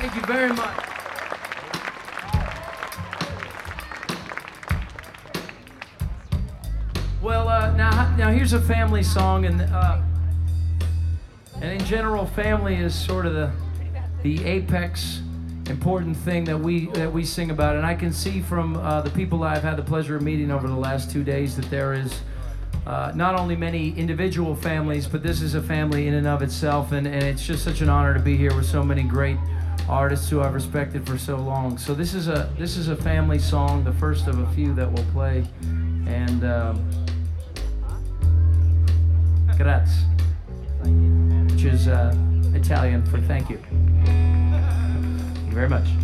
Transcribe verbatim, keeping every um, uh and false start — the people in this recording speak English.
Thank you very much. Well, uh, now, now here's a family song, and uh, and in general, family is sort of the the apex important thing that we that we sing about. And I can see from uh, the people I've had the pleasure of meeting over the last two days that there is uh, not only many individual families, but this is a family in and of itself. And, and it's just such an honor to be here with so many great artists who I've respected for so long. So this is a this is a family song, the first of a few that we'll play, and. Um, Grazie, which is uh, Italian for thank you. Thank you very much.